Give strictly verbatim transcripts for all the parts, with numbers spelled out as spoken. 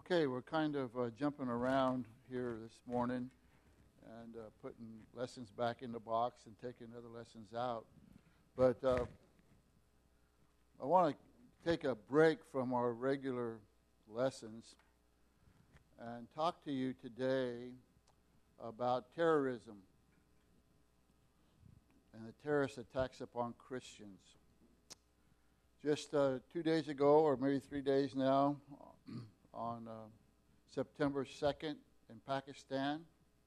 Okay, we're kind of uh, jumping around here this morning and uh, putting lessons back in the box and taking other lessons out. But uh, I want to take a break from our regular lessons and talk to you today about terrorism and the terrorist attacks upon Christians. Just uh, two days ago, or maybe three days now, on uh, September second in Pakistan,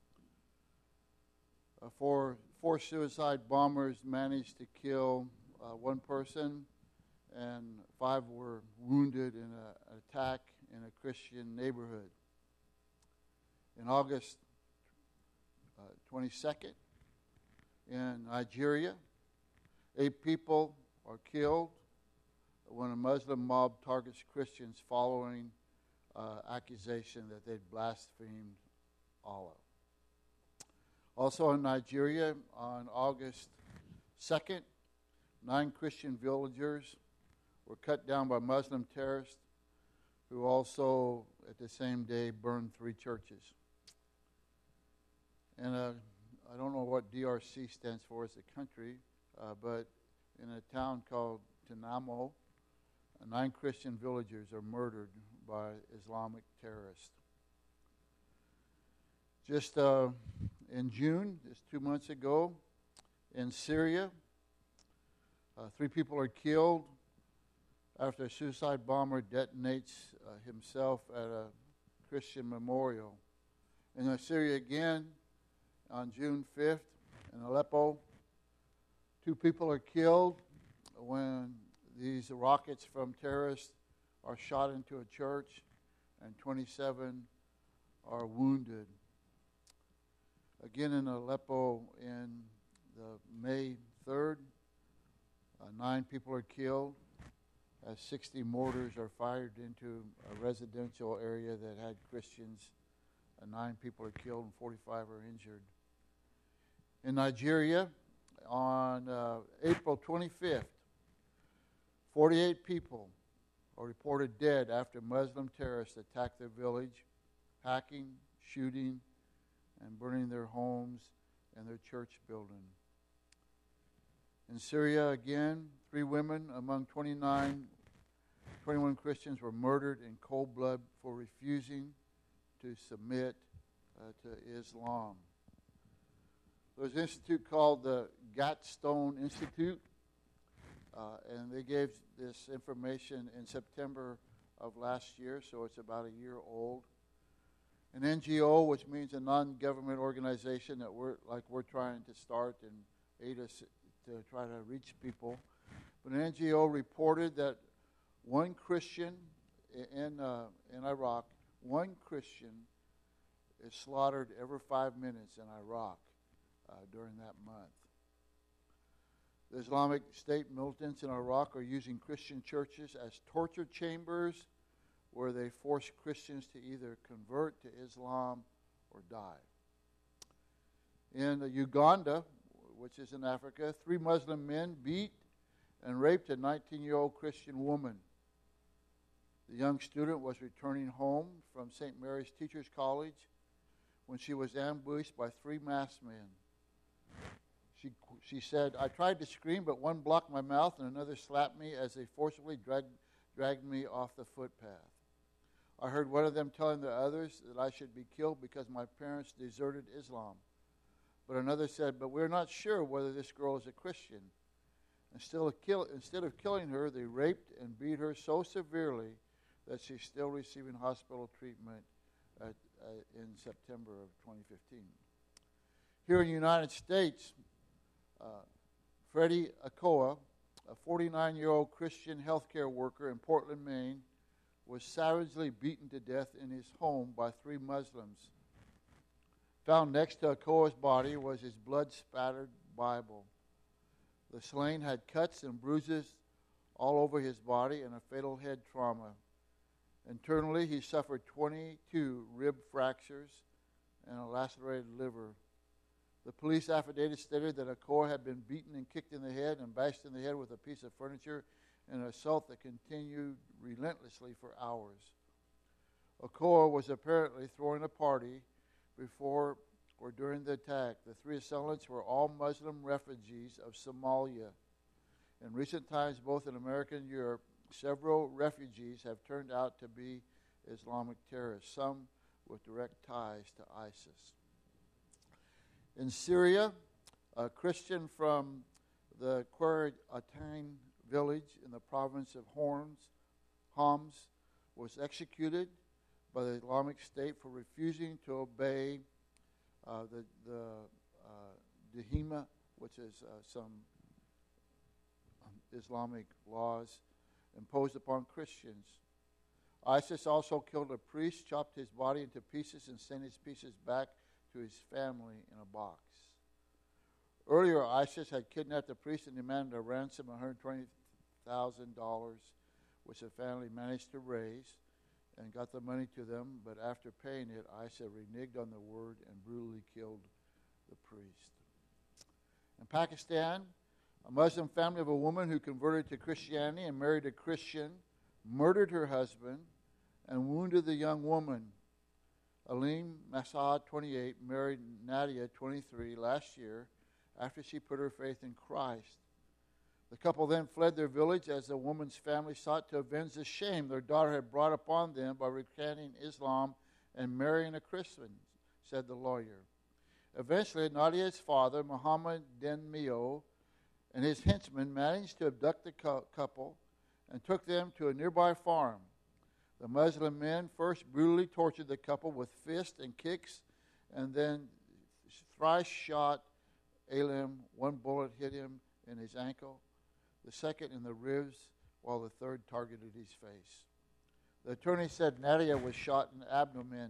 uh, four, four suicide bombers managed to kill uh, one person, and five were wounded in a, an attack in a Christian neighborhood. In August uh, twenty-second, in Nigeria, eight people are killed when a Muslim mob targets Christians following uh, accusation that they'd blasphemed Allah. Also in Nigeria, on August second, nine Christian villagers were cut down by Muslim terrorists who also, at the same day, burned three churches. And uh, I don't know what D R C stands for as a country, uh, but in a town called Tinamo, nine Christian villagers are murdered by Islamic terrorists. Just uh, in June, just two months ago, in Syria, uh, three people are killed after a suicide bomber detonates uh, himself at a Christian memorial. In uh, Syria again, on June fifth, in Aleppo, two people are killed when these rockets from terrorists are shot into a church, and twenty-seven are wounded. Again in Aleppo, in the May third, uh, nine people are killed as sixty mortars are fired into a residential area that had Christians. Uh, nine people are killed and forty-five are injured. In Nigeria, on uh, April twenty-fifth, forty-eight people are reported dead after Muslim terrorists attacked their village, hacking, shooting, and burning their homes and their church building. In Syria, again, three women among twenty-nine, twenty-one Christians were murdered in cold blood for refusing to submit uh, to Islam. There's an institute called the Gatstone Institute, uh, and they gave this information in September of last year, so it's about a year old. An N G O, which means a non-government organization that we're like we're trying to start and aid us to try to reach people. But an N G O reported that one Christian in uh, in Iraq, one Christian is slaughtered every five minutes in Iraq uh, during that month. The Islamic State militants in Iraq are using Christian churches as torture chambers where they force Christians to either convert to Islam or die. In Uganda, which is in Africa, three Muslim men beat and raped a nineteen-year-old Christian woman. The young student was returning home from Saint Mary's Teachers College when she was ambushed by three masked men. She, she said, "I tried to scream, but one blocked my mouth and another slapped me as they forcibly dragged, dragged me off the footpath. I heard one of them telling the others that I should be killed because my parents deserted Islam. But another said, but we're not sure whether this girl is a Christian. Instead of, kill, instead of killing her, they raped and beat her so severely that she's still receiving hospital treatment at, uh, in September of twenty fifteen. Here in the United States, uh, Freddie Akoa, a forty-nine-year-old Christian healthcare worker in Portland, Maine, was savagely beaten to death in his home by three Muslims. Found next to Akoa's body was his blood-spattered Bible. The slain had cuts and bruises all over his body and a fatal head trauma. Internally, he suffered twenty-two rib fractures and a lacerated liver. The police affidavit stated that Akoa had been beaten and kicked in the head and bashed in the head with a piece of furniture in an assault that continued relentlessly for hours. Okoa was apparently throwing a party before or during the attack. The three assailants were all Muslim refugees of Somalia. In recent times, both in America and Europe, several refugees have turned out to be Islamic terrorists, some with direct ties to ISIS. In Syria, a Christian from the Quraytain village in the province of Horns, Homs was executed by the Islamic State for refusing to obey uh, the, the uh, Dihima, which is uh, some Islamic laws imposed upon Christians. ISIS also killed a priest, chopped his body into pieces, and sent his pieces back to his family in a box. Earlier, ISIS had kidnapped the priest and demanded a ransom of one hundred twenty thousand dollars, which the family managed to raise and got the money to them, but after paying it, ISIS reneged on the word and brutally killed the priest. In Pakistan, a Muslim family of a woman who converted to Christianity and married a Christian murdered her husband and wounded the young woman. Aleem Masad, twenty-eight, married Nadia, twenty-three, last year after she put her faith in Christ. The couple then fled their village as the woman's family sought to avenge the shame their daughter had brought upon them by recanting Islam and marrying a Christian, said the lawyer. Eventually, Nadia's father, Muhammad Denmio, and his henchmen managed to abduct the couple and took them to a nearby farm. The Muslim men first brutally tortured the couple with fists and kicks, and then thrice shot Aleem. One bullet hit him in his ankle, the second in the ribs, while the third targeted his face. The attorney said Nadia was shot in the abdomen.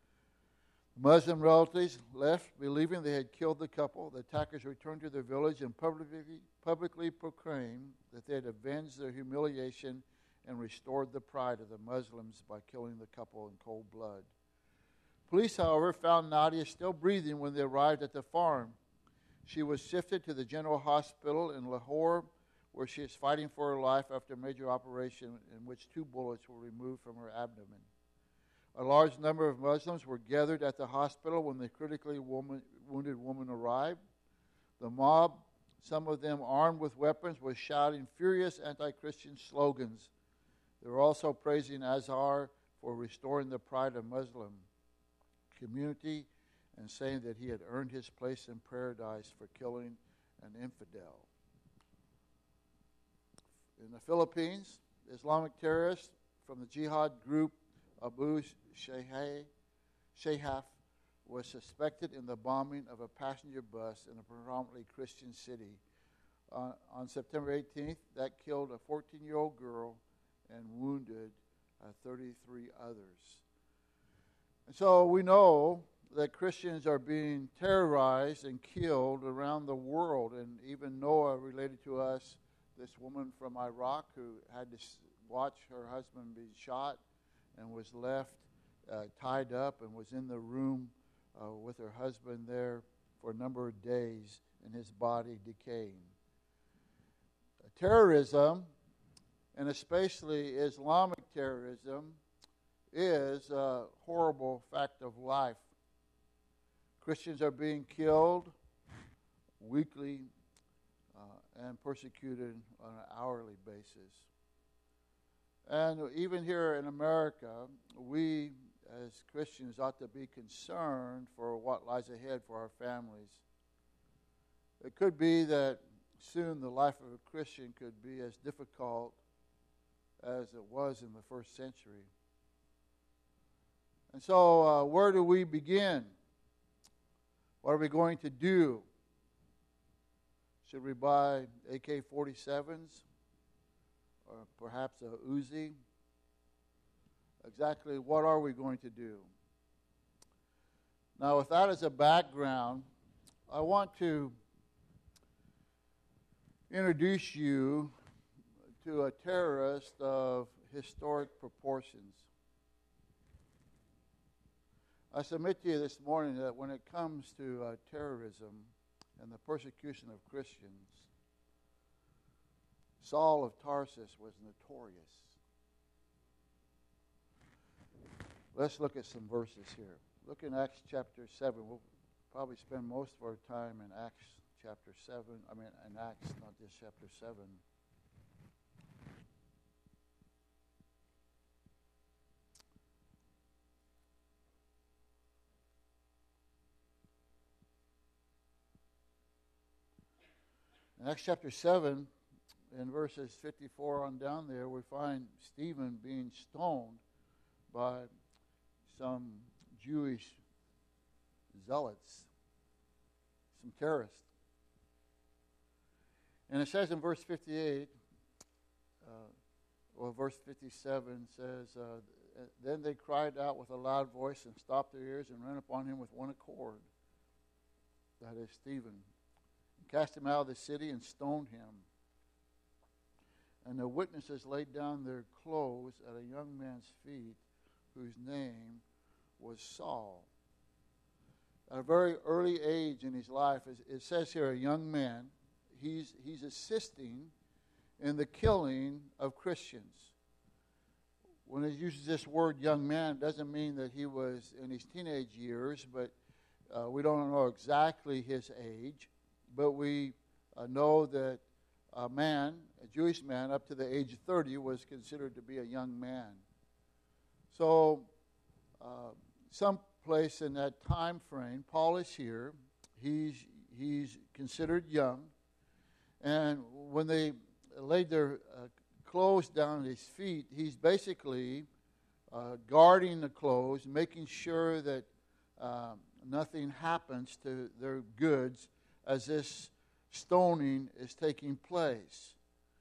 Muslim relatives left, believing they had killed the couple. The attackers returned to their village and publicly, publicly proclaimed that they had avenged their humiliation and restored the pride of the Muslims by killing the couple in cold blood. Police, however, found Nadia still breathing when they arrived at the farm. She was shifted to the General Hospital in Lahore, where she is fighting for her life after a major operation in which two bullets were removed from her abdomen. A large number of Muslims were gathered at the hospital when the critically woman, wounded woman arrived. The mob, some of them armed with weapons, was shouting furious anti-Christian slogans. They were also praising Azhar for restoring the pride of Muslim community and saying that he had earned his place in paradise for killing an infidel. In the Philippines, Islamic terrorists from the jihad group Abu Shahaf was suspected in the bombing of a passenger bus in a predominantly Christian city. Uh, on September eighteenth, that killed a fourteen-year-old girl and wounded uh, thirty-three others. And so we know that Christians are being terrorized and killed around the world. And even Noah related to us this woman from Iraq who had to watch her husband be shot and was left uh, tied up and was in the room uh, with her husband there for a number of days and his body decaying. Uh, terrorism, and especially Islamic terrorism, is a horrible fact of life. Christians are being killed weekly uh, and persecuted on an hourly basis. And even here in America, we as Christians ought to be concerned for what lies ahead for our families. It could be that soon the life of a Christian could be as difficult as it was in the first century. And so, uh, where do we begin? What are we going to do? Should we buy A K forty-sevens? Or perhaps a Uzi? Exactly what are we going to do? Now, with that as a background, I want to introduce you to a terrorist of historic proportions. I submit to you this morning that when it comes to uh, terrorism and the persecution of Christians, Saul of Tarsus was notorious. let's look at some verses here. Look in Acts chapter seven. We'll probably spend most of our time in Acts chapter seven. I mean, in Acts, not just chapter seven. In Acts chapter seven, in verses fifty-four on down there, we find Stephen being stoned by some Jewish zealots, some terrorists. And it says in verse fifty-eight, uh, or verse fifty-seven says, uh, then they cried out with a loud voice and stopped their ears and ran upon him with one accord. That is Stephen. And cast him out of the city and stoned him. And the witnesses laid down their clothes at a young man's feet, whose name was Saul. At a very early age in his life, it says here a young man, he's, he's assisting in the killing of Christians. When it uses this word young man, it doesn't mean that he was in his teenage years, but uh, we don't know exactly his age. But we uh, know that a man, a Jewish man, up to the age of thirty was considered to be a young man. So, uh, someplace in that time frame, Paul is here. He's he's considered young, and when they laid their uh, clothes down at his feet, he's basically uh, guarding the clothes, making sure that uh, nothing happens to their goods as this stoning is taking place.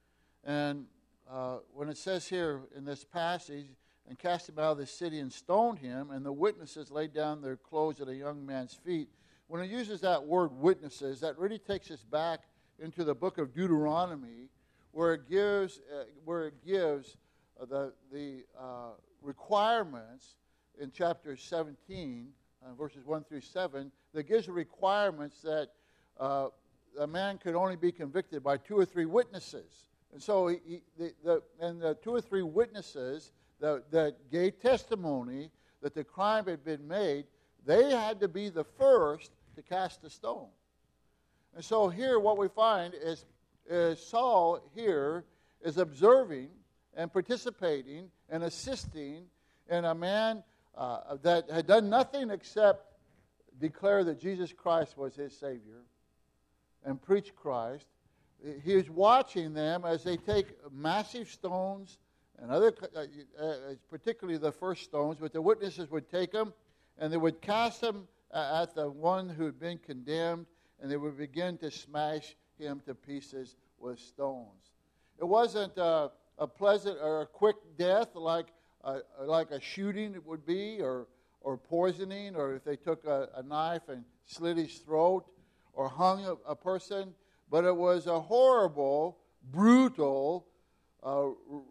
And uh, when it says here in this passage, and cast him out of the city and stoned him, and the witnesses laid down their clothes at a young man's feet. When it uses that word witnesses, that really takes us back into the book of Deuteronomy, where it gives uh, where it gives uh, the the uh, requirements in chapter seventeen, uh, verses one through seven, that gives the requirements that uh, a man could only be convicted by two or three witnesses. And so, he, he, the, the, and the two or three witnesses that, that gave testimony that the crime had been made, they had to be the first to cast a stone. And so here what we find is, is Saul here is observing and participating and assisting in a man uh, that had done nothing except declare that Jesus Christ was his Savior and preach Christ. He is watching them as they take massive stones and other, uh, uh, particularly the first stones, but the witnesses would take them and they would cast them at the one who had been condemned, and they would begin to smash him to pieces with stones. It wasn't uh, a pleasant or a quick death like a, like a shooting it would be, or or poisoning, or if they took a, a knife and slit his throat or hung a, a person, but it was a horrible, brutal, uh,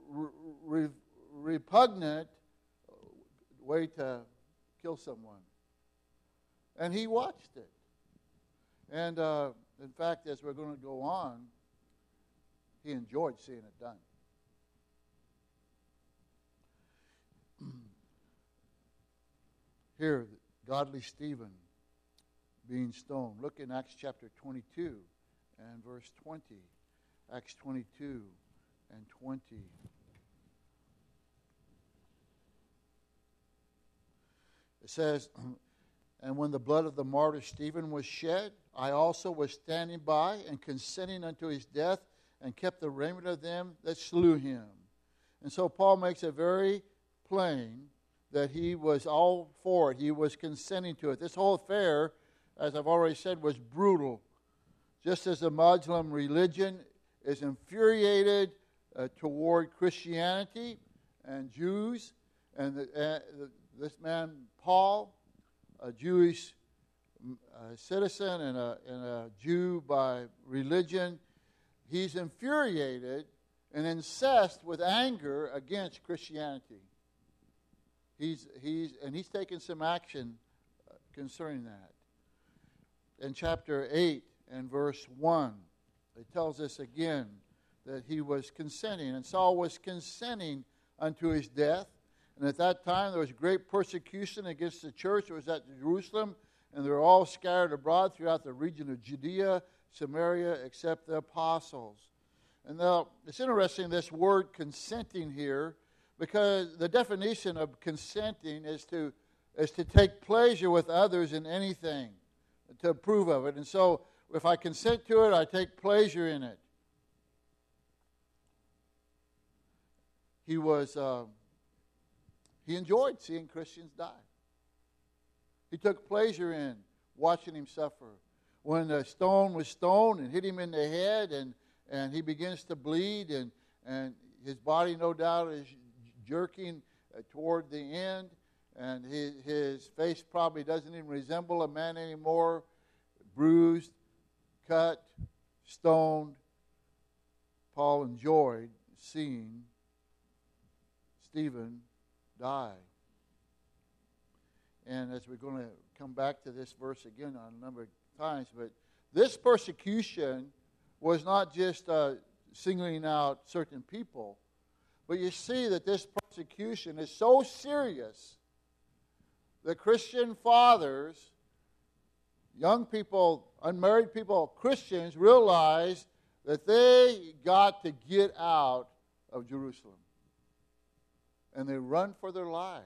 re- repugnant way to kill someone. And he watched it. And uh, in fact, as we're going to go on, he enjoyed seeing it done. Here, godly Stephen being stoned. Look in Acts chapter twenty-two and verse twenty. Acts twenty-two and twenty. It says, and when the blood of the martyr Stephen was shed, I also was standing by and consenting unto his death, and kept the raiment of them that slew him. And so Paul makes it very plain that he was all for it. He was consenting to it. This whole affair, as I've already said, was brutal. Just as the Muslim religion is infuriated uh, toward Christianity and Jews, and the, uh, the, this man Paul, a Jewish uh, citizen and a, and a Jew by religion, he's infuriated and incensed with anger against Christianity. He's he's and he's taken some action concerning that. In chapter eight and verse one, it tells us again that he was consenting, and Saul was consenting unto his death. And at that time, there was great persecution against the church. It was at Jerusalem, and they were all scattered abroad throughout the region of Judea, Samaria, except the apostles. And now, it's interesting, this word consenting here, because the definition of consenting is to is to take pleasure with others in anything, to approve of it. And so, if I consent to it, I take pleasure in it. He was, uh, he enjoyed seeing Christians die. He took pleasure in watching him suffer. When a stone was stoned and hit him in the head, and, and he begins to bleed, and, and his body, no doubt, is jerking uh, toward the end, and his, his face probably doesn't even resemble a man anymore, bruised, cut, stoned. Paul enjoyed seeing Stephen die. And as we're going to come back to this verse again on a number of times, but this persecution was not just uh, singling out certain people, but you see that this persecution is so serious that Christian fathers, young people, unmarried people, Christians, realized that they got to get out of Jerusalem. And they run for their lives.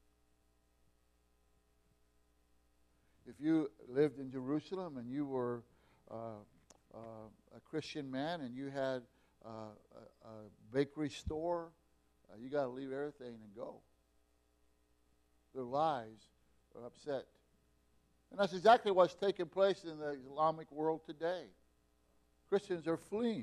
If you lived in Jerusalem and you were uh, uh, a Christian man and you had uh, a, a bakery store, uh, you got to leave everything and go. Their lives are upset. And that's exactly what's taking place in the Islamic world today. Christians are fleeing.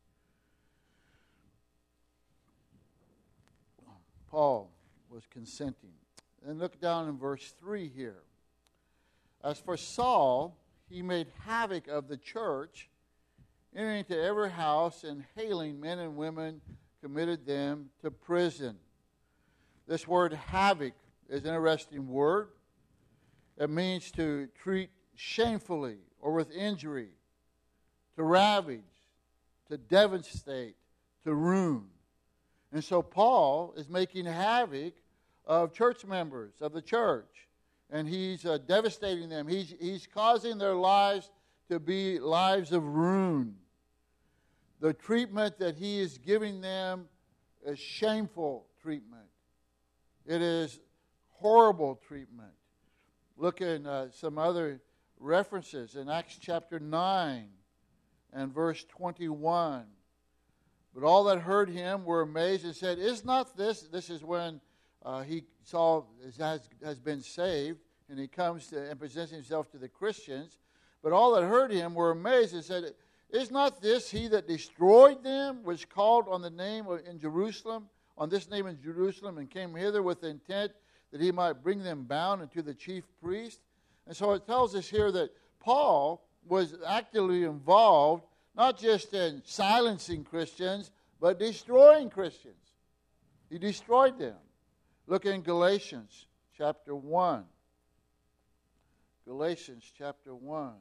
Paul was consenting. And look down in verse three here. As for Saul, he made havoc of the church, entering into every house and hailing men and women, committed them to prison. This word havoc is an interesting word. It means to treat shamefully or with injury, to ravage, to devastate, to ruin. And so Paul is making havoc of church members of the church. And he's uh, devastating them. He's, he's causing their lives to be lives of ruin. The treatment that he is giving them is shameful treatment. It is horrible treatment. Look at uh, some other references in Acts chapter nine and verse twenty-one. But all that heard him were amazed and said, "Is not this?" This is when uh, he saw has has been saved, and he comes to and presents himself to the Christians. But all that heard him were amazed and said, "Is not this he that destroyed them, which called on the name of, in Jerusalem, on this name in Jerusalem, and came hither with the intent that he might bring them bound unto the chief priest?" And so it tells us here that Paul was actively involved, not just in silencing Christians, but destroying Christians. He destroyed them. Look in Galatians chapter one. Galatians chapter one.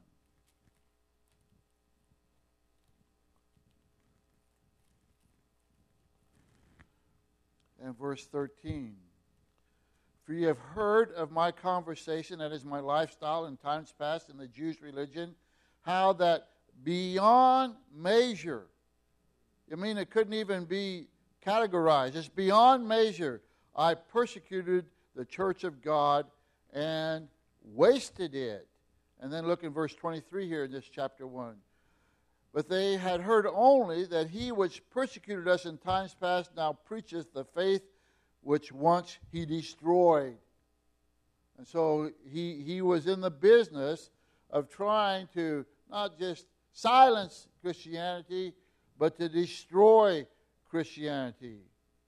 And verse thirteen. "For ye have heard of my conversation," that is my lifestyle in times past in the Jewish religion, "how that beyond measure," I mean, it couldn't even be categorized. It's beyond measure. "I persecuted the church of God and wasted it." And then look in verse twenty-three here in this chapter one. "But they had heard only that he which persecuted us in times past now preacheth the faith which once he destroyed." And so he, he was in the business of trying to not just silence Christianity, but to destroy Christianity.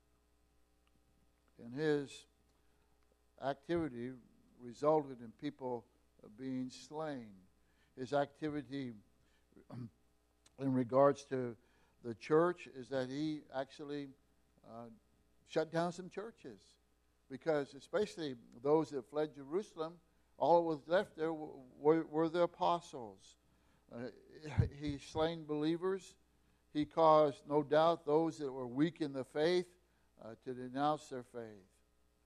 And his activity resulted in people being slain. His activity in regards to the church is that he actually uh, shut down some churches, because especially those that fled Jerusalem, all that was left there were, were the apostles. Uh, he slain believers. He caused, no doubt, those that were weak in the faith uh, to denounce their faith.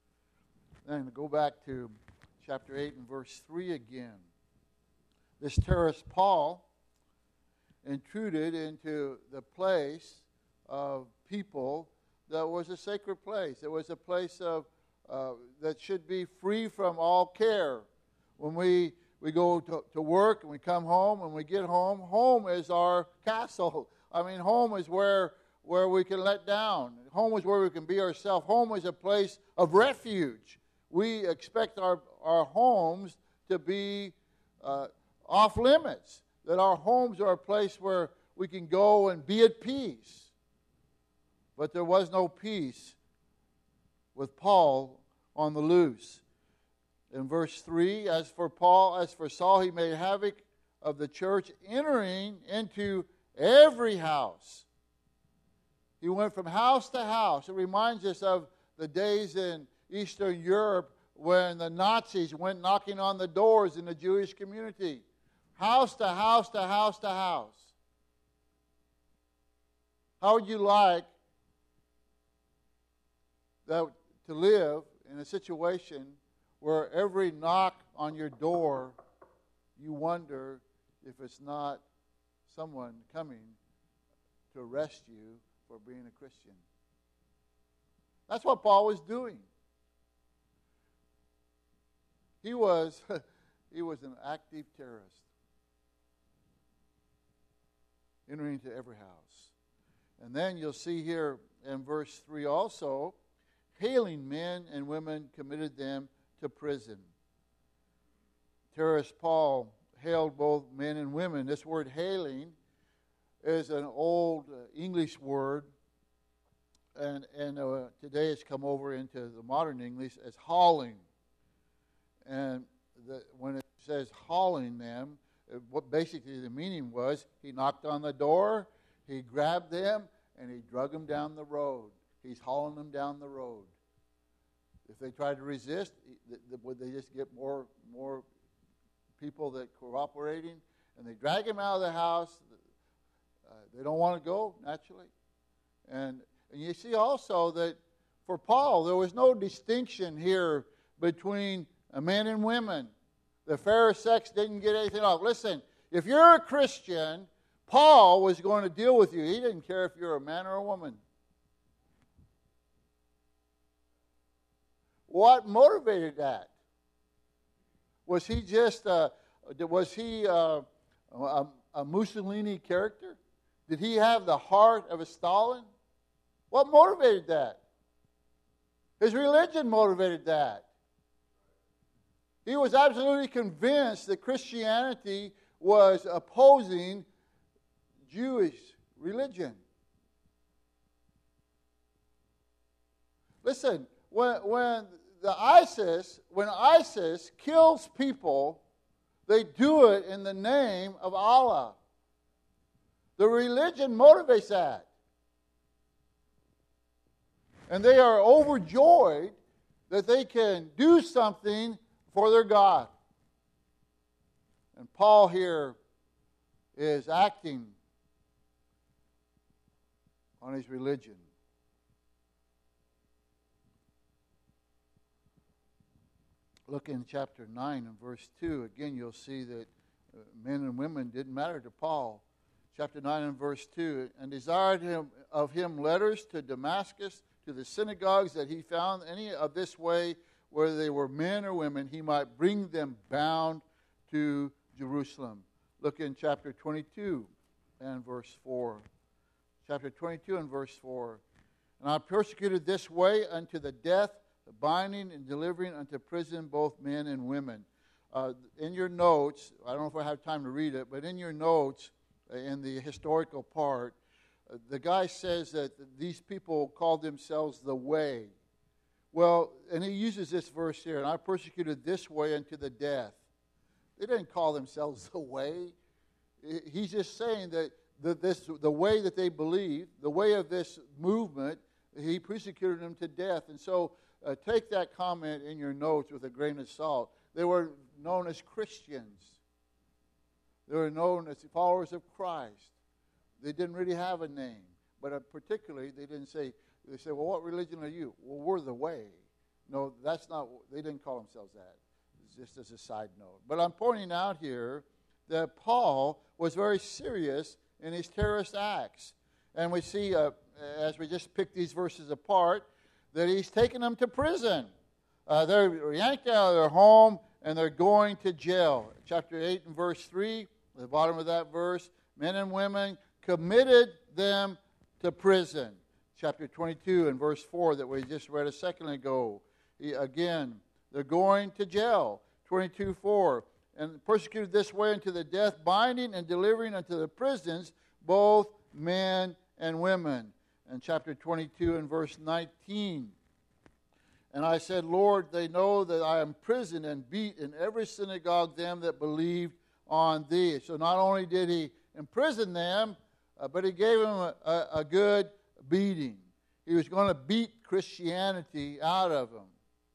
Then go back to chapter eight and verse three again. This terrorist Paul intruded into the place of people that was a sacred place. It was a place of uh, that should be free from all care. When we, we go to, to work and we come home, and we get home, home is our castle. I mean, home is where, where we can let down. Home is where we can be ourselves. Home is a place of refuge. We expect our, our homes to be uh, off limits, that our homes are a place where we can go and be at peace. But there was no peace with Paul on the loose. In verse three, as for Paul, as for Saul, he made havoc of the church, entering into every house. He went from house to house. It reminds us of the days in Eastern Europe when the Nazis went knocking on the doors in the Jewish community. House to house to house to house. How would you like that to live in a situation where every knock on your door, you wonder if it's not someone coming to arrest you for being a Christian? That's what Paul was doing. He was, he was an active terrorist, entering into every house. And then you'll see here in verse three also, hailing men and women committed them to prison. Terrorist Paul hailed both men and women. This word hailing is an old uh, English word, and, and uh, today it's come over into the modern English as hauling. And the, when it says hauling them, it, what basically the meaning was, he knocked on the door, he grabbed them, and he drug them down the road. He's hauling them down the road. If they tried to resist, would they just get more more people that cooperating? And they drag him out of the house. Uh, they don't want to go, naturally. And, and you see also that for Paul, there was no distinction here between men and women. The fair sex didn't get anything off. Listen, if you're a Christian, Paul was going to deal with you. He didn't care if you're a man or a woman. What motivated that? Was he just uh, was he uh, a, a Mussolini character? Did he have the heart of a Stalin? What motivated that? His religion motivated that. He was absolutely convinced that Christianity was opposing Jewish religion. Listen, when when the ISIS, when ISIS kills people, they do it in the name of Allah. The religion motivates that. And they are overjoyed that they can do something for their God. And Paul here is acting on his religion. Look in chapter nine and verse two. Again, you'll see that uh, men and women didn't matter to Paul. Chapter nine and verse two. And desired him of him letters to Damascus, to the synagogues, that he found any of this way, whether they were men or women, he might bring them bound to Jerusalem. Look in chapter twenty-two and verse four. Chapter twenty-two and verse four. And I persecuted this way unto the death, the binding and delivering unto prison both men and women. Uh, in your notes, I don't know if I have time to read it, but in your notes, uh, in the historical part, uh, the guy says that these people called themselves the Way. Well, and he uses this verse here, and I persecuted this way unto the death. They didn't call themselves the Way. He's just saying that the, this, the way that they believe, the way of this movement, he persecuted them to death. And so, Uh, take that comment in your notes with a grain of salt. They were known as Christians. They were known as followers of Christ. They didn't really have a name. But uh, particularly, they didn't say, they said, well, what religion are you? Well, we're the Way. No, that's not, they didn't call themselves that. It's just as a side note. But I'm pointing out here that Paul was very serious in his terrorist acts. And we see, uh, as we just pick these verses apart, that he's taken them to prison. Uh, they're yanked out of their home, and they're going to jail. Chapter eight and verse three, at the bottom of that verse, men and women committed them to prison. Chapter twenty-two and verse four that we just read a second ago. He, again, they're going to jail. twenty-two four, and persecuted this way unto the death, binding and delivering unto the prisons both men and women. And chapter twenty-two and verse nineteen. And I said, Lord, they know that I am imprisoned and beat in every synagogue them that believed on thee. So not only did he imprison them, uh, but he gave them a, a, a good beating. He was going to beat Christianity out of them.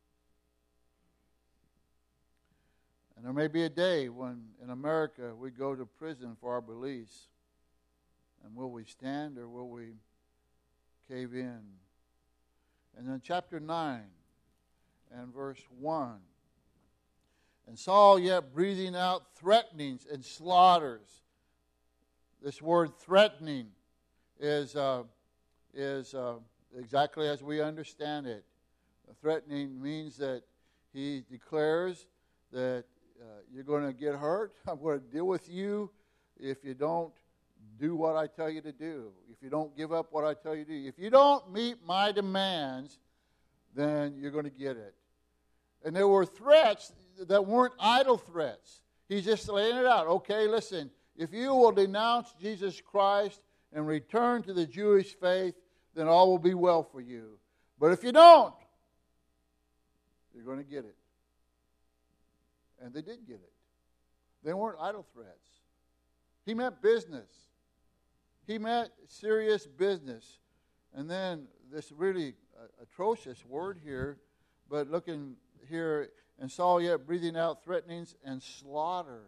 And there may be a day when in America we go to prison for our beliefs. And will we stand or will we cave in? And then chapter nine and verse one. And Saul yet breathing out threatenings and slaughters. This word threatening is, uh, is uh, exactly as we understand it. Threatening means that he declares that uh, you're going to get hurt. I'm going to deal with you if you don't do what I tell you to do. If you don't give up what I tell you to do. If you don't meet my demands, then you're going to get it. And there were threats that weren't idle threats. He's just laying it out. Okay, listen, if you will denounce Jesus Christ and return to the Jewish faith, then all will be well for you. But if you don't, you're going to get it. And they did get it. They weren't idle threats. He meant business. He meant serious business. And then this really uh, atrocious word here, but looking here, and Saul yet breathing out threatenings and slaughter.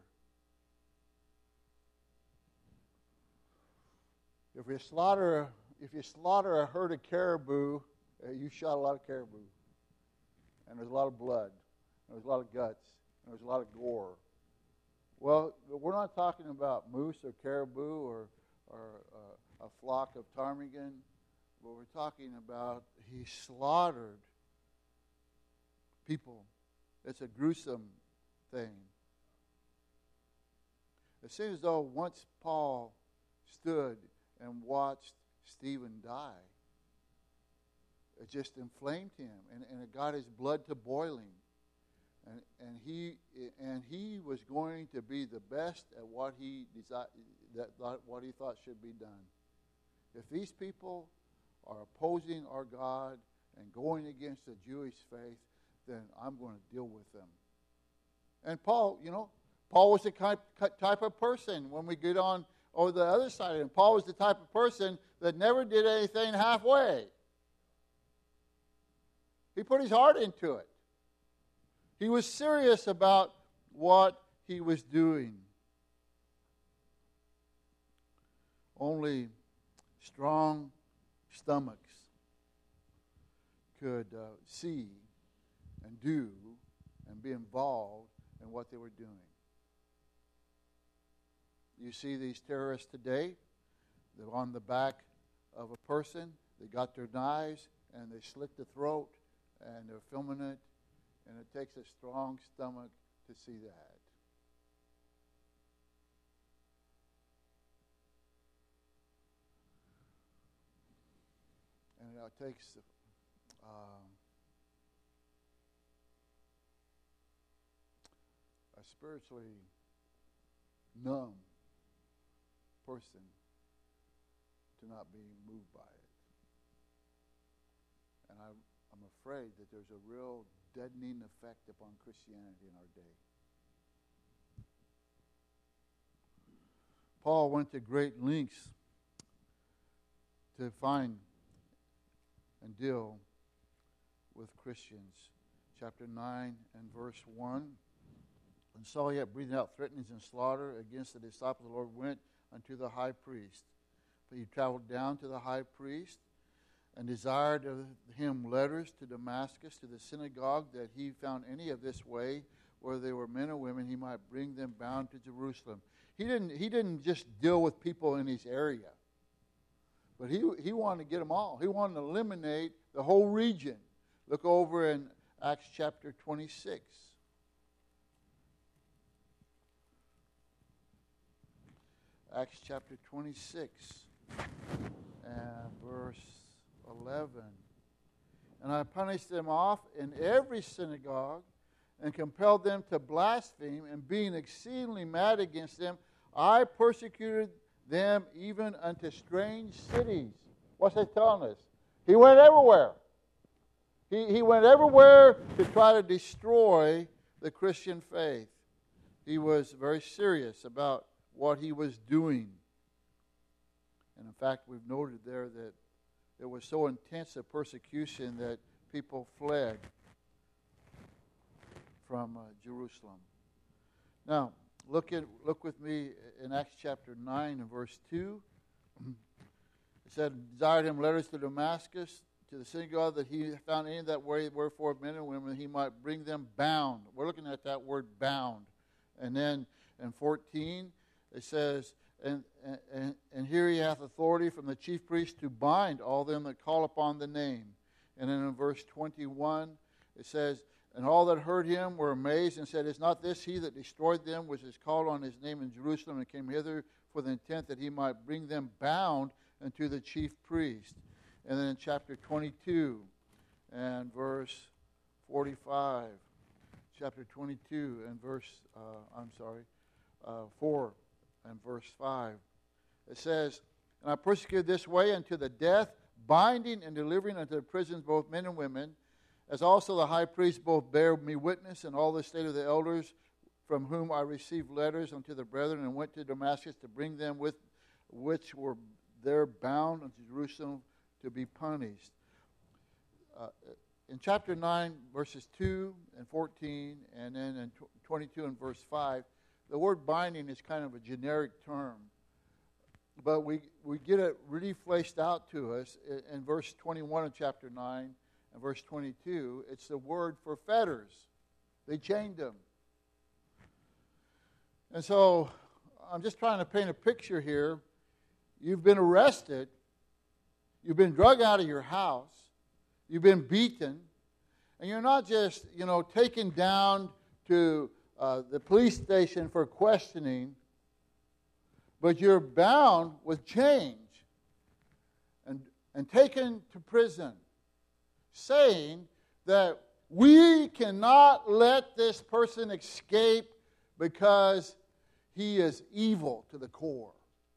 If you slaughter, if you slaughter a herd of caribou, uh, you shot a lot of caribou, and there's a lot of blood, and there's a lot of guts, and there's a lot of gore. Well, we're not talking about moose or caribou or or uh, a flock of ptarmigan. What we're talking about, he slaughtered people. It's a gruesome thing. It seems as though once Paul stood and watched Stephen die, it just inflamed him, and, and it got his blood to boiling. And, and he and he was going to be the best at what he desired, that what he thought should be done. If these people are opposing our God and going against the Jewish faith, then I'm going to deal with them. And Paul, you know, Paul was the type, type of person, when we get on over the other side of him, Paul was the type of person that never did anything halfway. He put his heart into it. He was serious about what he was doing. Only strong stomachs could uh, see and do and be involved in what they were doing. You see these terrorists today, they're on the back of a person, they got their knives and they slit the throat and they're filming it, and it takes a strong stomach to see that. And it takes um, a spiritually numb person to not be moved by it. And I, I'm afraid that there's a real deadening effect upon Christianity in our day. Paul went to great lengths to find and deal with Christians. Chapter nine and verse one. And Saul, yet breathing out threatenings and slaughter against the disciples of the Lord, went unto the high priest. But he traveled down to the high priest, and desired of him letters to Damascus, to the synagogue, that he found any of this way, whether they were men or women, he might bring them bound to Jerusalem. He didn't, he didn't just deal with people in his area, but he, he wanted to get them all. He wanted to eliminate the whole region. Look over in Acts chapter twenty-six. Acts chapter twenty-six and verse eleven. And I punished them off in every synagogue and compelled them to blaspheme, and being exceedingly mad against them, I persecuted them even unto strange cities. What's that telling us? He went everywhere. He, he went everywhere to try to destroy the Christian faith. He was very serious about what he was doing. And in fact, we've noted there that it was so intense a persecution that people fled from uh, Jerusalem. Now, look at look with me in Acts chapter nine and verse two. It said, desired him letters to Damascus, to the synagogue, that he found any that way, wherefore men and women, he might bring them bound. We're looking at that word bound. And then in fourteen, it says, and, and, and here he hath authority from the chief priest to bind all them that call upon the name. And then in verse twenty-one, it says, and all that heard him were amazed and said, is not this he that destroyed them, which is called on his name in Jerusalem, and came hither for the intent that he might bring them bound unto the chief priest? And then in chapter twenty-two and verse forty-five, chapter twenty-two and verse, uh, I'm sorry, uh, four and verse five, it says, and I persecuted this way unto the death, binding and delivering unto the prisons both men and women, as also the high priest both bare me witness, and all the state of the elders, from whom I received letters unto the brethren, and went to Damascus to bring them with which were there bound unto Jerusalem to be punished. Uh, in chapter nine, verses two and fourteen, and then in twenty-two and verse five, the word binding is kind of a generic term. But we, we get it really fleshed out to us in, in verse twenty-one of chapter nine and verse twenty-two. It's the word for fetters. They chained them. And so I'm just trying to paint a picture here. You've been arrested. You've been drug out of your house. You've been beaten. And you're not just, you know, taken down to uh, the police station for questioning, but you're bound with chains and, and taken to prison, saying that we cannot let this person escape because he is evil to the core.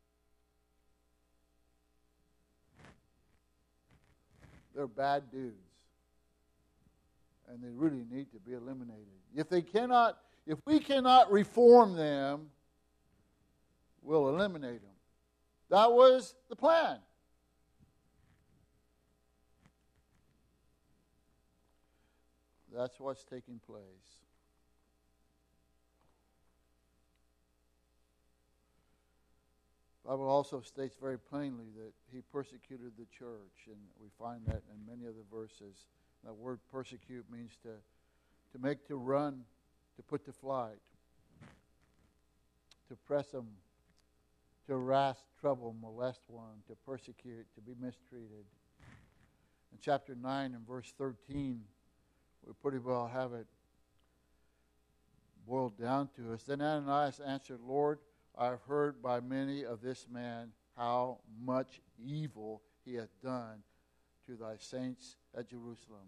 They're bad dudes, and they really need to be eliminated. If they cannot, if we cannot reform them, we'll eliminate them. That was the plan. That's what's taking place. The Bible also states very plainly that he persecuted the church, and we find that in many of the verses. That word persecute means to, to make to run, to put to flight, to press them, to harass, trouble, molest one, to persecute, to be mistreated. In chapter nine and verse thirteen, we pretty well have it boiled down to us. Then Ananias answered, Lord, I have heard by many of this man how much evil he hath done to thy saints at Jerusalem.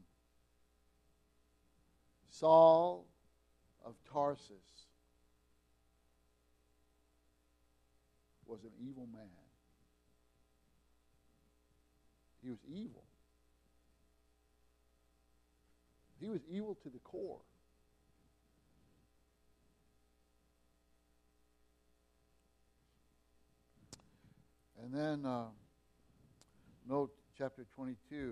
Saul of Tarsus was an evil man. He was evil. He was evil to the core. And then uh, note chapter twenty-two.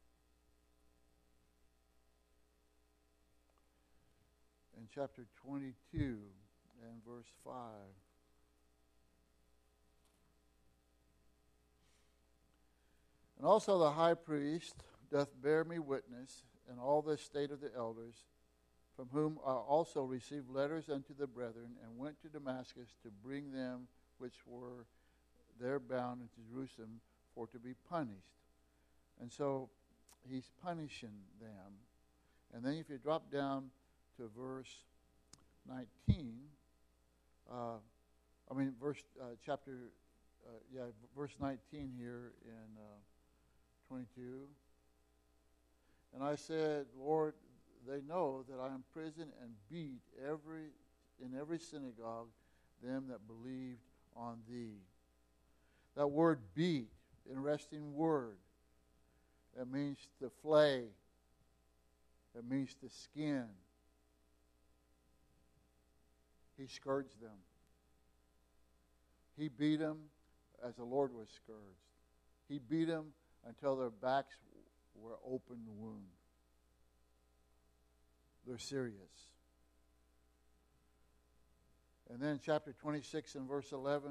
In chapter twenty-two and verse five. And also the high priest doth bear me witness in all the state of the elders, from whom I also received letters unto the brethren, and went to Damascus to bring them which were there bound into Jerusalem for to be punished. And so he's punishing them. And then if you drop down to verse nineteen, uh, I mean verse uh, chapter, uh, yeah, verse nineteen here in uh, twenty-two. And I said, Lord, they know that I imprison and beat every in every synagogue them that believed on thee. That word beat, interesting word. It means to flay. It means to skin. He scourged them. He beat them as the Lord was scourged. He beat them until their backs were open wound. They're serious. And then chapter twenty-six and verse eleven,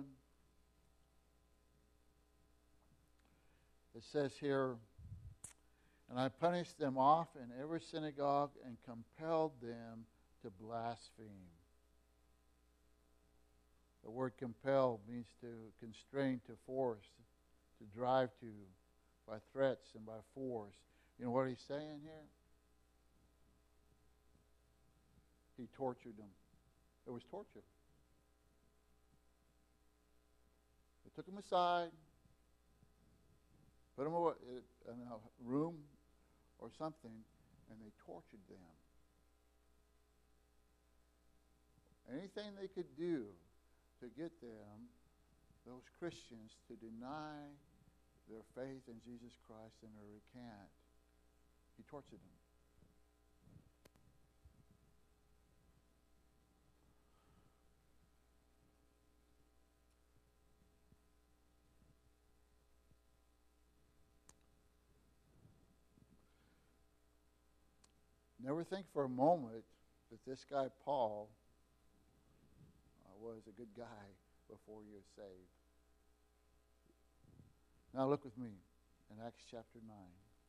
it says here, and I punished them off in every synagogue and compelled them to blaspheme. The word compel means to constrain, to force, to drive to, by threats and by force. You know what he's saying here? He tortured them. It was torture. They took them aside, put them in a room or something, and they tortured them. Anything they could do to get them, those Christians, to deny their faith in Jesus Christ and to recant, he tortured them. Never think for a moment that this guy Paul uh, was a good guy before he was saved. Now look with me in Acts chapter nine.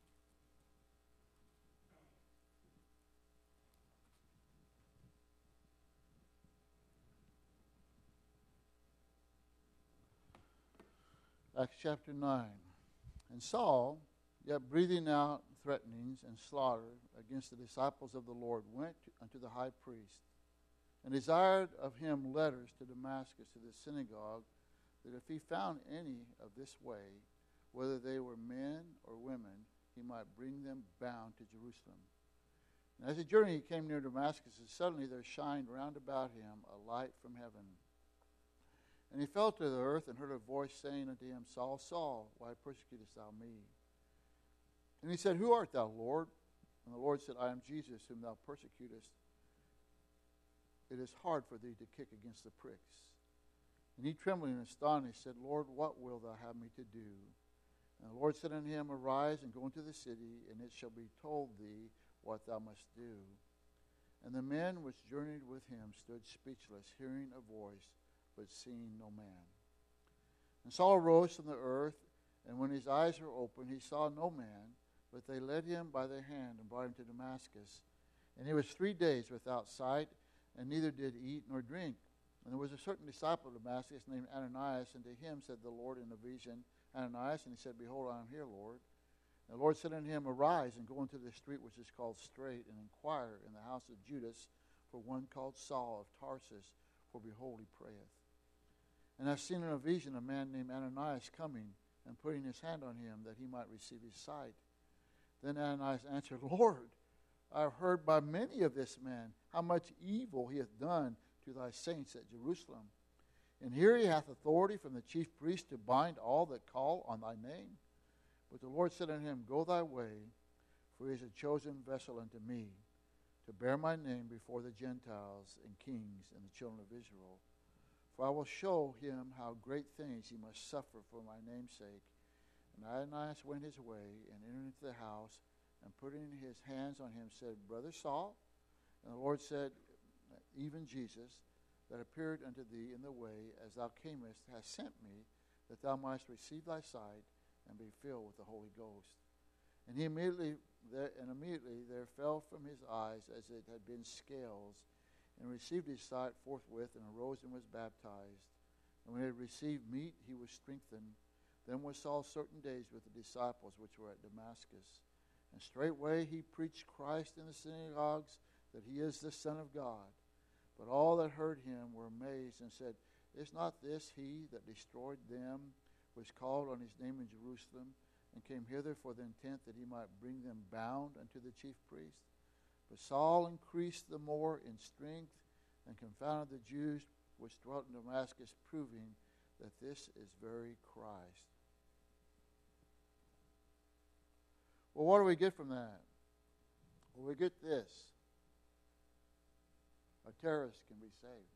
Acts chapter nine. And Saul, yet breathing out threatenings and slaughter against the disciples of the Lord, went unto the high priest and desired of him letters to Damascus to the synagogue, that if he found any of this way, whether they were men or women, he might bring them bound to Jerusalem. And as he journeyed, he came near Damascus, and suddenly there shined round about him a light from heaven. And he fell to the earth and heard a voice saying unto him, Saul, Saul, why persecutest thou me? And he said, Who art thou, Lord? And the Lord said, I am Jesus, whom thou persecutest. It is hard for thee to kick against the pricks. And he, trembling and astonished, said, Lord, what wilt thou have me to do? And the Lord said unto him, Arise and go into the city, and it shall be told thee what thou must do. And the men which journeyed with him stood speechless, hearing a voice, but seeing no man. And Saul arose from the earth, and when his eyes were opened, he saw no man, but they led him by the hand and brought him to Damascus. And he was three days without sight, and neither did eat nor drink. And there was a certain disciple of Damascus named Ananias, and to him said the Lord in a vision, Ananias, and he said, Behold, I am here, Lord. And the Lord said unto him, Arise and go into the street which is called Straight, and inquire in the house of Judas for one called Saul of Tarsus, for behold, he prayeth. And I have seen in a vision a man named Ananias coming, and putting his hand on him, that he might receive his sight. Then Ananias answered, Lord, I have heard by many of this man how much evil he hath done to thy saints at Jerusalem. And here he hath authority from the chief priest to bind all that call on thy name. But the Lord said unto him, Go thy way, for he is a chosen vessel unto me, to bear my name before the Gentiles and kings and the children of Israel. For I will show him how great things he must suffer for my name's sake. And Ananias went his way, and entered into the house, and putting his hands on him, said, Brother Saul? And the Lord said, Even Jesus, that appeared unto thee in the way as thou camest, hath sent me, that thou mightest receive thy sight, and be filled with the Holy Ghost. And he immediately there, and immediately there fell from his eyes as it had been scales, and received his sight forthwith, and arose and was baptized. And when he had received meat, he was strengthened. Then was Saul certain days with the disciples which were at Damascus. And straightway he preached Christ in the synagogues, that he is the Son of God. But all that heard him were amazed, and said, Is not this he that destroyed them which called on his name in Jerusalem, and came hither for the intent that he might bring them bound unto the chief priest? But Saul increased the more in strength, and confounded the Jews which dwelt in Damascus, proving that this is very Christ. Well, what do we get from that? Well, we get this. A terrorist can be saved.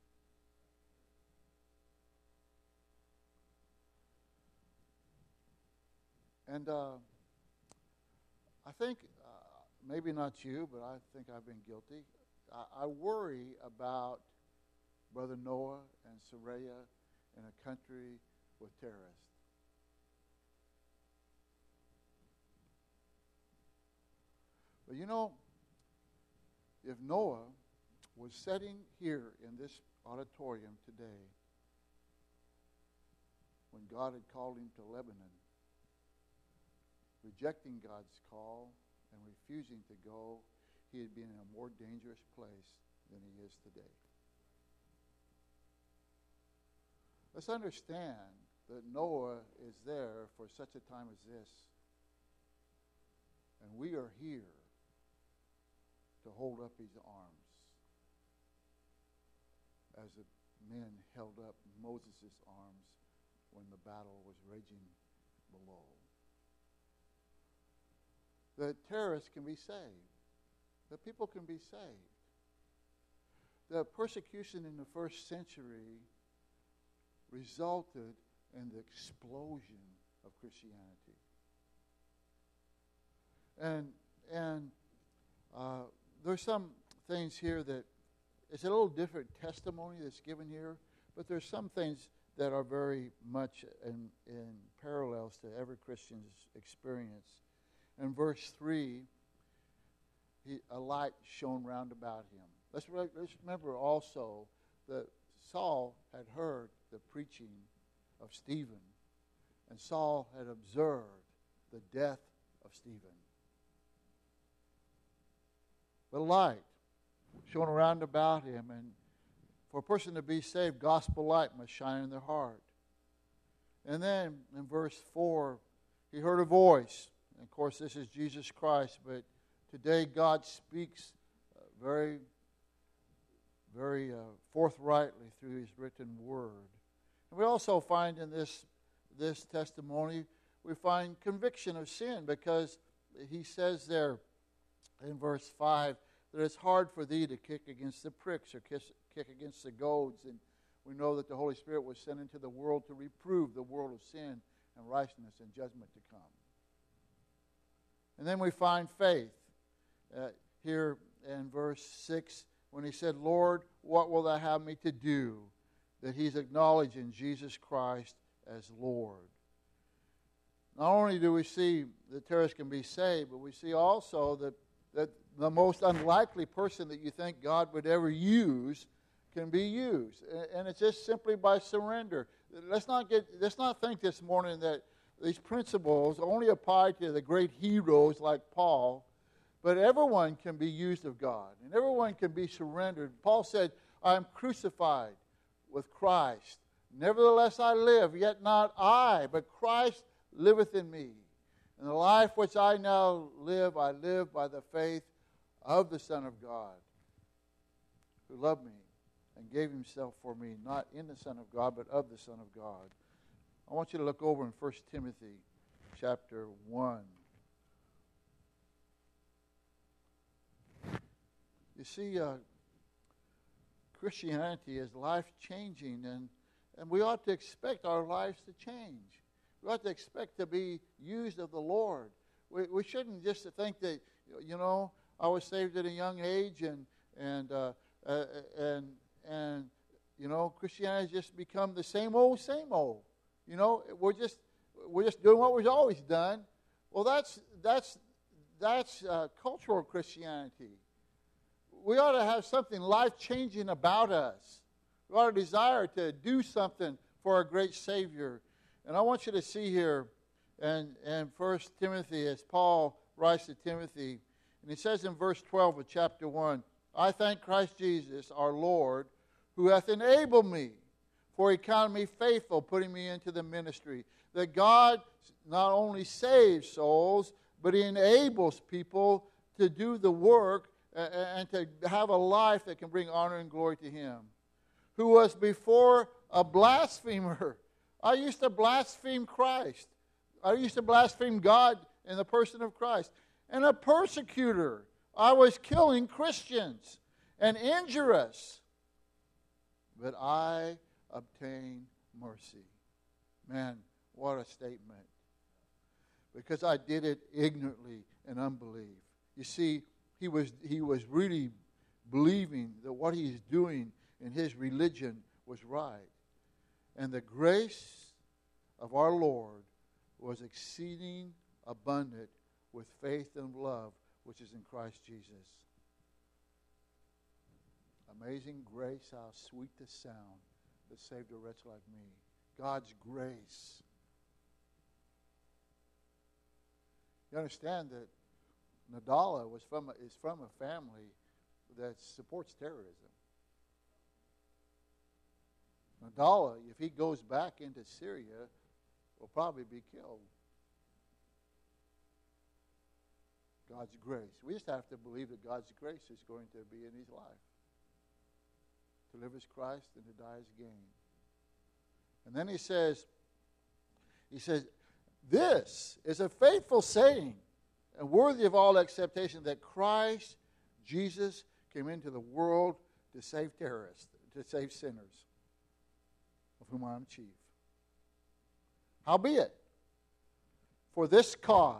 And uh, I think, uh, maybe not you, but I think I've been guilty. I, I worry about Brother Noah and Saraya in a country with terrorists. But you know, if Noah was sitting here in this auditorium today when God had called him to Lebanon, rejecting God's call and refusing to go, he had been in a more dangerous place than he is today. Let's understand that Noah is there for such a time as this. And we are here to hold up his arms as the men held up Moses' arms when the battle was raging below. The terrorists can be saved. The people can be saved. The persecution in the first century resulted in the explosion of Christianity. And and uh, there's some things here that it's a little different testimony that's given here, but there's some things that are very much in, in parallels to every Christian's experience. In verse three, he, a light shone round about him. Let's, re- let's remember also that Saul had heard the preaching of Stephen, and Saul had observed the death of Stephen. But light shone around about him, and for a person to be saved, gospel light must shine in their heart. And then in verse four, he heard a voice. And of course, this is Jesus Christ, but today God speaks uh, very, very uh, forthrightly through his written word. And we also find in this, this testimony, we find conviction of sin, because he says there in verse five that it's hard for thee to kick against the pricks or kiss, kick against the goads. And we know that the Holy Spirit was sent into the world to reprove the world of sin and righteousness and judgment to come. And then we find faith uh, here in verse six when he said, Lord, what will thou have me to do? That he's acknowledging Jesus Christ as Lord. Not only do we see that terrorists can be saved, but we see also that, that the most unlikely person that you think God would ever use can be used. And it's just simply by surrender. Let's not get let's not think this morning that these principles only apply to the great heroes like Paul, but everyone can be used of God, and everyone can be surrendered. Paul said, I am crucified with Christ. Nevertheless I live, yet not I, but Christ liveth in me. And the life which I now live, I live by the faith of the Son of God, who loved me and gave himself for me, not in the Son of God, but of the Son of God. I want you to look over in First Timothy chapter one. You see, uh, Christianity is life-changing, and, and we ought to expect our lives to change. We ought to expect to be used of the Lord. We, we shouldn't just think that, you know, I was saved at a young age, and and uh, uh, and and you know, Christianity has just become the same old, same old. You know, we're just we're just doing what we've always done. Well, that's that's that's uh, cultural Christianity. We ought to have something life-changing about us. We ought to desire to do something for our great Savior. And I want you to see here in, in First Timothy, as Paul writes to Timothy, and he says in verse twelve of chapter one, I thank Christ Jesus, our Lord, who hath enabled me, for he counted me faithful, putting me into the ministry. That God not only saves souls, but he enables people to do the work and to have a life that can bring honor and glory to him. Who was before a blasphemer. I used to blaspheme Christ. I used to blaspheme God in the person of Christ. And a persecutor. I was killing Christians and injurious. But I obtained mercy. Man, what a statement. Because I did it ignorantly in unbelief. You see, he was he was really believing that what he's doing in his religion was right. And the grace of our Lord was exceeding abundant with faith and love, which is in Christ Jesus. Amazing grace, how sweet the sound that saved a wretch like me. God's grace. You understand that Nadala was from a, is from a family that supports terrorism. Nadala, if he goes back into Syria, will probably be killed. God's grace. We just have to believe that God's grace is going to be in his life. To live as Christ and to die as gain. And then he says, he says, this is a faithful saying and worthy of all acceptation that Christ Jesus came into the world to save terrorists, to save sinners, of whom I am chief. Howbeit, for this cause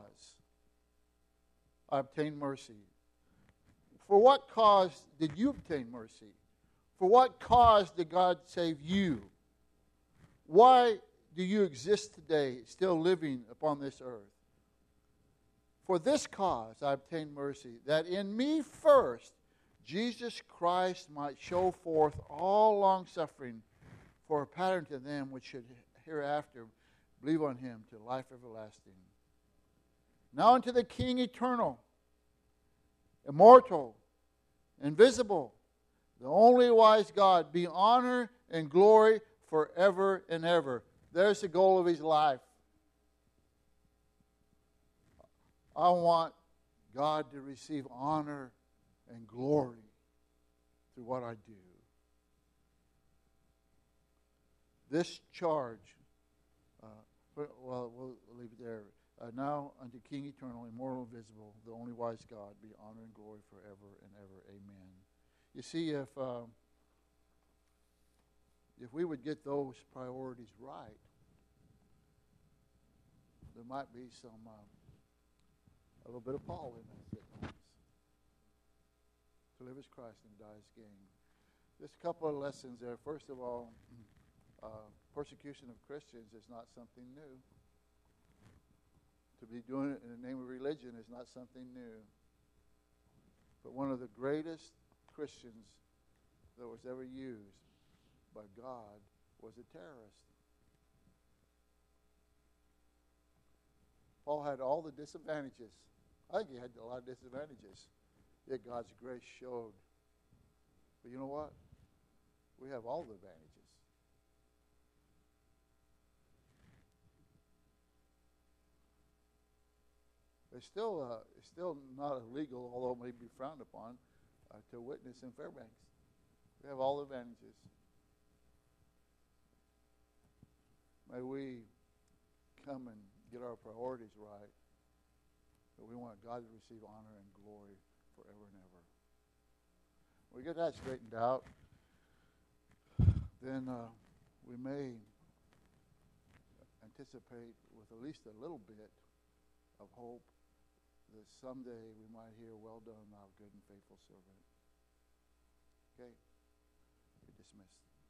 I obtained mercy. For what cause did you obtain mercy? For what cause did God save you? Why do you exist today, still living upon this earth? For this cause I obtained mercy, that in me first Jesus Christ might show forth all longsuffering for a pattern to them which should hereafter believe on him to life everlasting. Now unto the King eternal, immortal, invisible, the only wise God, be honor and glory forever and ever. There's the goal of his life. I want God to receive honor and glory through what I do. This charge, uh, well, we'll leave it there. Uh, now unto King eternal, immortal, invisible, the only wise God, be honor and glory forever and ever. Amen. You see, if uh, if we would get those priorities right, there might be some uh, a little bit of Paul in us at times. To live as Christ and die as gain. Just a couple of lessons there. First of all, uh, persecution of Christians is not something new. To be doing it in the name of religion is not something new. But one of the greatest Christians that was ever used by God was a terrorist. Paul had all the disadvantages. I think he had a lot of disadvantages. Yet God's grace showed. But you know what? We have all the advantages. It's still, uh, it's still not illegal, although it may be frowned upon, uh, to witness in Fairbanks. We have all the advantages. May we come and get our priorities right. But we want God to receive honor and glory forever and ever. When we get that straightened out, then uh, we may anticipate with at least a little bit of hope that someday we might hear, well done, thou good and faithful servant. Okay? You're dismissed.